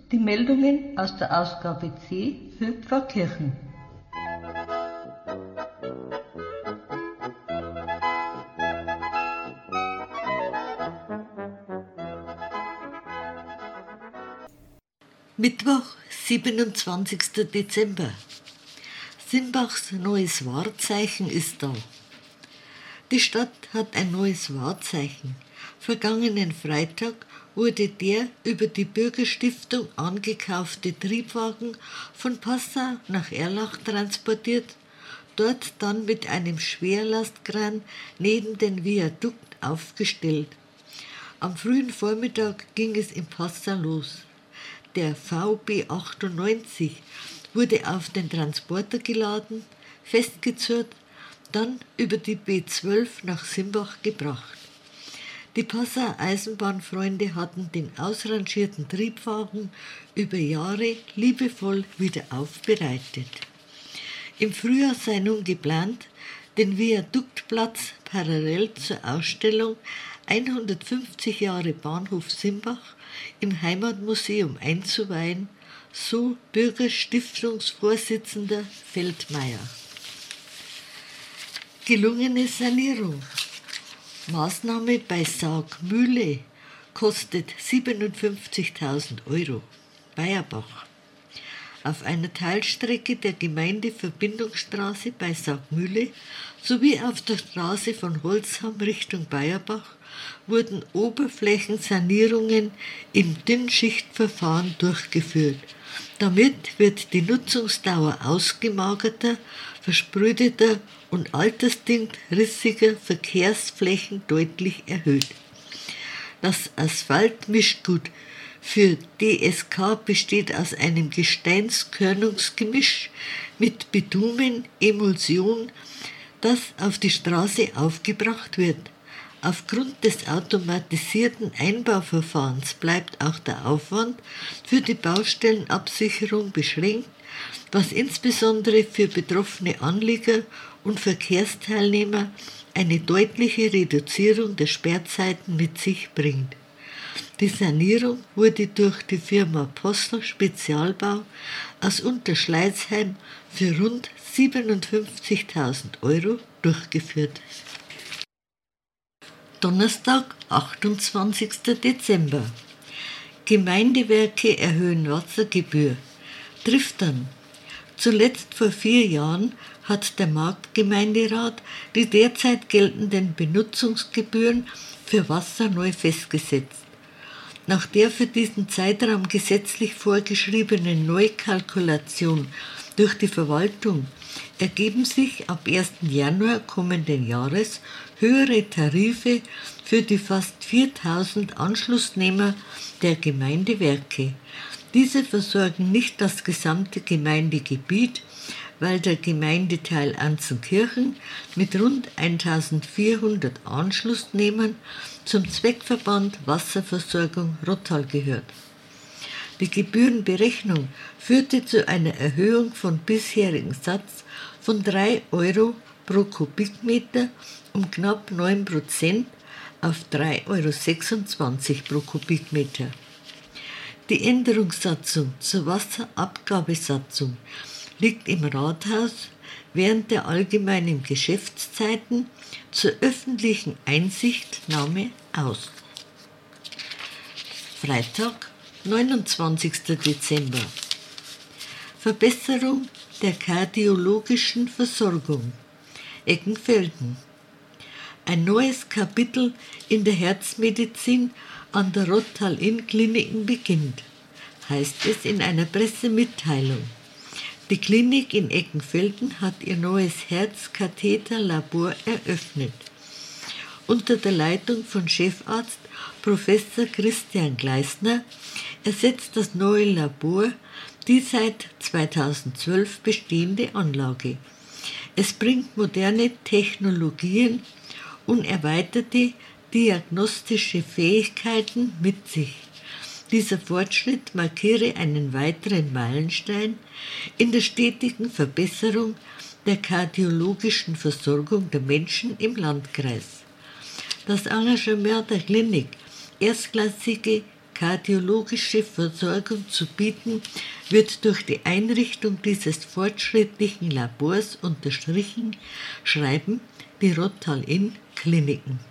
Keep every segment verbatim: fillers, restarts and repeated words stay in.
Die Meldungen aus der Ausgabe C für Pfarrkirchen. Mittwoch, siebenundzwanzigster Dezember. Simbachs neues Wahrzeichen ist da. Die Stadt hat ein neues Wahrzeichen. Vergangenen Freitag wurde der über die Bürgerstiftung angekaufte Triebwagen von Passau nach Erlach transportiert, dort dann mit einem Schwerlastkran neben den Viadukt aufgestellt. Am frühen Vormittag ging es in Passau los. Der V B achtundneunzig wurde auf den Transporter geladen, festgezurrt, dann über die B zwölf nach Simbach gebracht. Die Passauer Eisenbahnfreunde hatten den ausrangierten Triebwagen über Jahre liebevoll wieder aufbereitet. Im Frühjahr sei nun geplant, den Viaduktplatz parallel zur Ausstellung hundertfünfzig Jahre Bahnhof Simbach im Heimatmuseum einzuweihen, so Bürgerstiftungsvorsitzender Feldmeier. Gelungene Sanierung. Maßnahme bei Saugmühle kostet siebenundfünfzigtausend Euro. Bayerbach. Auf einer Teilstrecke der Gemeindeverbindungsstraße bei Saugmühle sowie auf der Straße von Holzham Richtung Bayerbach wurden Oberflächensanierungen im Dünnschichtverfahren durchgeführt. Damit wird die Nutzungsdauer ausgemagerter, versprödeter und altersbedingt rissiger Verkehrsflächen deutlich erhöht. Das Asphaltmischgut für D S K besteht aus einem Gesteinskörnungsgemisch mit Bitumen, Emulsion, das auf die Straße aufgebracht wird. Aufgrund des automatisierten Einbauverfahrens bleibt auch der Aufwand für die Baustellenabsicherung beschränkt, was insbesondere für betroffene Anlieger und Verkehrsteilnehmer eine deutliche Reduzierung der Sperrzeiten mit sich bringt. Die Sanierung wurde durch die Firma Postel Spezialbau aus Unterschleißheim für rund siebenundfünfzigtausend Euro durchgeführt. Donnerstag, achtundzwanzigster Dezember. Gemeindewerke erhöhen Wassergebühr. Triftern. Zuletzt vor vier Jahren hat der Marktgemeinderat die derzeit geltenden Benutzungsgebühren für Wasser neu festgesetzt. Nach der für diesen Zeitraum gesetzlich vorgeschriebenen Neukalkulation durch die Verwaltung ergeben sich ab ersten Januar kommenden Jahres höhere Tarife für die fast viertausend Anschlussnehmer der Gemeindewerke. Diese versorgen nicht das gesamte Gemeindegebiet, weil der Gemeindeteil Anzenkirchen mit rund eintausendvierhundert Anschlussnehmern zum Zweckverband Wasserversorgung Rottal gehört. Die Gebührenberechnung führte zu einer Erhöhung von bisherigen Satz von drei Euro pro Kubikmeter um knapp neun Prozent auf drei Euro sechsundzwanzig pro Kubikmeter. Die Änderungssatzung zur Wasserabgabesatzung liegt im Rathaus während der allgemeinen Geschäftszeiten zur öffentlichen Einsichtnahme aus. Freitag, neunundzwanzigster Dezember. Verbesserung der kardiologischen Versorgung. Eggenfelden. Ein neues Kapitel in der Herzmedizin an der Rottal-Inn-Kliniken beginnt, heißt es in einer Pressemitteilung. Die Klinik in Eggenfelden hat ihr neues Herzkatheterlabor eröffnet. Unter der Leitung von Chefarzt Professor Christian Gleisner ersetzt das neue Labor die seit zweitausendzwölf bestehende Anlage. Es bringt moderne Technologien und erweiterte diagnostische Fähigkeiten mit sich. Dieser Fortschritt markiere einen weiteren Meilenstein in der stetigen Verbesserung der kardiologischen Versorgung der Menschen im Landkreis. Das Engagement der Klinik, erstklassige kardiologische Versorgung zu bieten, wird durch die Einrichtung dieses fortschrittlichen Labors unterstrichen, schreiben die Rottal-Inn-Kliniken.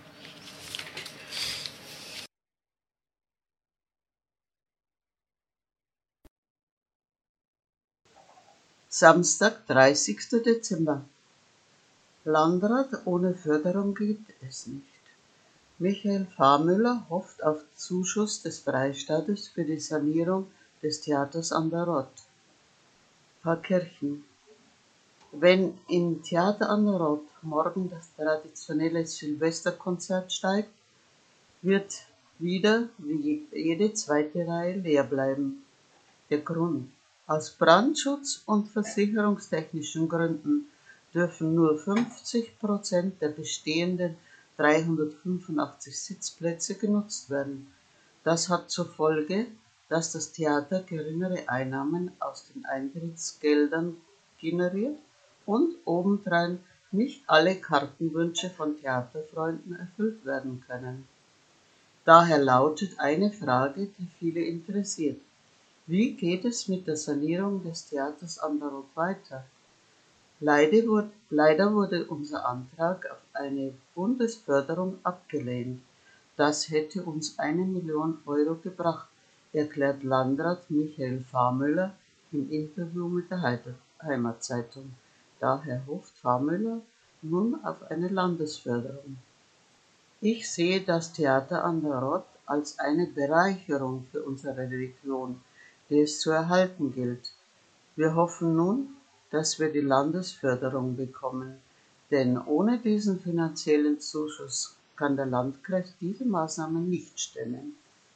Samstag, dreißigster Dezember. Landrat ohne Förderung geht es nicht. Michael Fahrmüller hofft auf Zuschuss des Freistaates für die Sanierung des Theaters an der Rott. Pfarrkirchen. Wenn im Theater an der Rott morgen das traditionelle Silvesterkonzert steigt, wird wieder wie jede zweite Reihe leer bleiben. Der Grund: aus Brandschutz- und versicherungstechnischen Gründen dürfen nur fünfzig Prozent der bestehenden dreihundertfünfundachtzig Sitzplätze genutzt werden. Das hat zur Folge, dass das Theater geringere Einnahmen aus den Eintrittsgeldern generiert und obendrein nicht alle Kartenwünsche von Theaterfreunden erfüllt werden können. Daher lautet eine Frage, die viele interessiert: Wie geht es mit der Sanierung des Theaters an der Rott weiter? Leider wurde, leider wurde unser Antrag auf eine Bundesförderung abgelehnt. Das hätte uns eine Million Euro gebracht, erklärt Landrat Michael Fahrmüller im Interview mit der Heimatzeitung. Daher hofft Fahrmüller nun auf eine Landesförderung. Ich sehe das Theater an der Rott als eine Bereicherung für unsere Region, die es zu erhalten gilt. Wir hoffen nun, dass wir die Landesförderung bekommen, denn ohne diesen finanziellen Zuschuss kann der Landkreis diese Maßnahmen nicht stemmen.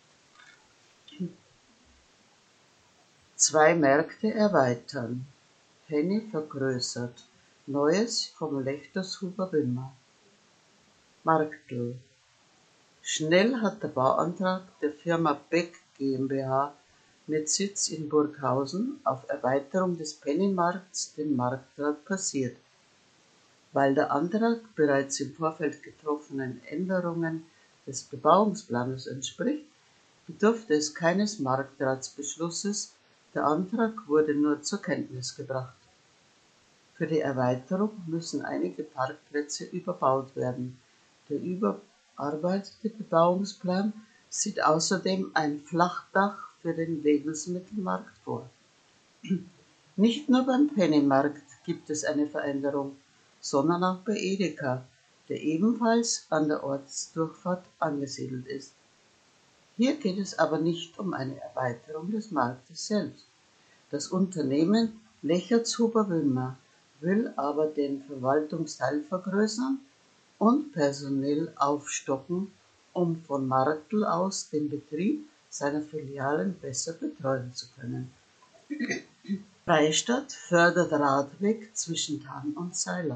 Zwei Märkte erweitern. Penny vergrößert. Neues vom Lechtershuber Wimmer. Marktl. Schnell hat der Bauantrag der Firma Beck GmbH mit Sitz in Burghausen auf Erweiterung des Pennymarkts den Marktrat passiert. Weil der Antrag bereits im Vorfeld getroffenen Änderungen des Bebauungsplanes entspricht, bedurfte es keines Marktratsbeschlusses, der Antrag wurde nur zur Kenntnis gebracht. Für die Erweiterung müssen einige Parkplätze überbaut werden. Der überarbeitete Bebauungsplan sieht außerdem ein Flachdach für den Lebensmittelmarkt vor. Nicht nur beim Pennymarkt gibt es eine Veränderung, sondern auch bei Edeka, der ebenfalls an der Ortsdurchfahrt angesiedelt ist. Hier geht es aber nicht um eine Erweiterung des Marktes selbst. Das Unternehmen Lechtershuber-Wimmer will aber den Verwaltungsteil vergrößern und personell aufstocken, um von Marktl aus den Betrieb seiner Filialen besser betreuen zu können. Freistadt fördert Radweg zwischen Thann und Seilan.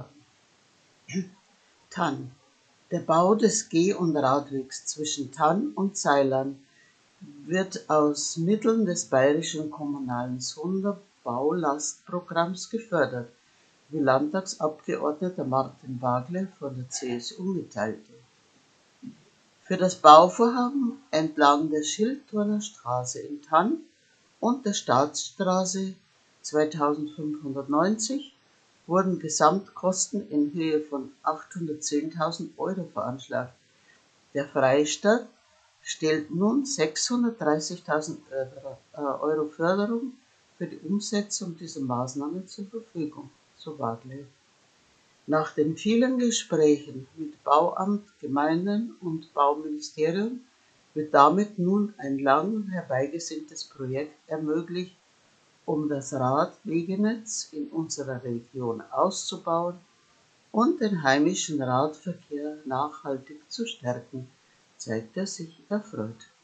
Thann. Der Bau des Geh- und Radwegs zwischen Thann und Seilan wird aus Mitteln des Bayerischen Kommunalen Sonderbaulastprogramms gefördert, wie Landtagsabgeordneter Martin Wagle von der C S U mitteilte. Für das Bauvorhaben entlang der Schilthurner Straße in Thann und der Staatsstraße zweitausendfünfhundertneunzig wurden Gesamtkosten in Höhe von achthundertzehntausend Euro veranschlagt. Der Freistaat stellt nun sechshundertdreißigtausend Euro Förderung für die Umsetzung dieser Maßnahmen zur Verfügung, so Wagle. Nach den vielen Gesprächen mit Bauamt, Gemeinden und Bauministerium wird damit nun ein lang herbeigesehntes Projekt ermöglicht, um das Radwegenetz in unserer Region auszubauen und den heimischen Radverkehr nachhaltig zu stärken, zeigt er sich erfreut.